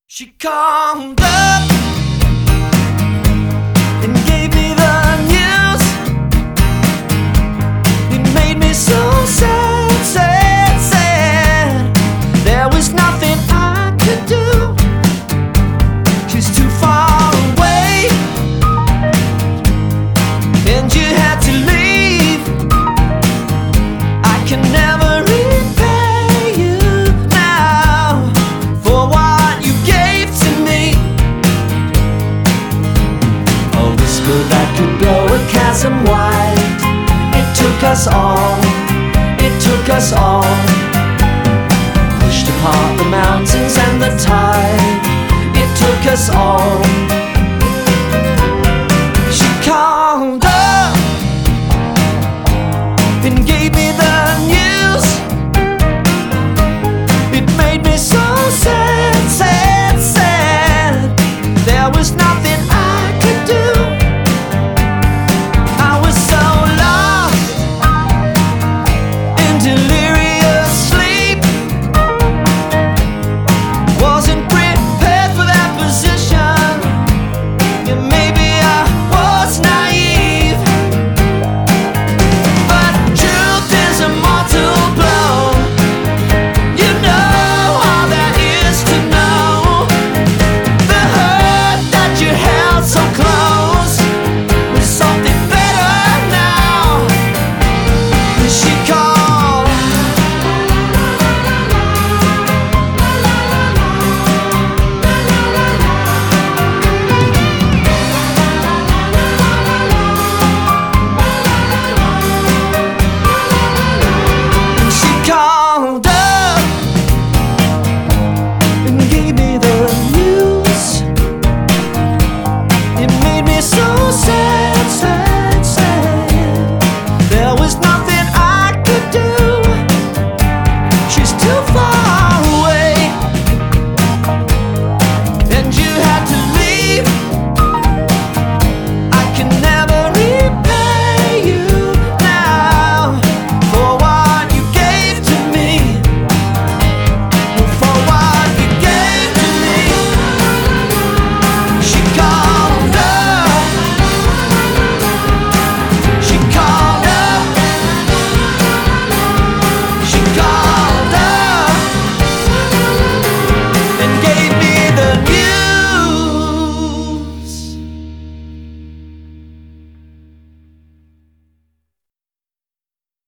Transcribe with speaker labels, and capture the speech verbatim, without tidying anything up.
Speaker 1: She called up and gave me the news. It made me so sad, sad, sad. There was nothing I could do. She's too far away, and you had to leave. I can never repay you now for what you gave to me. A whisper that could blow a chasm wide. It took us all, it took us all. Pushed apart the mountains and the tide. It took us all.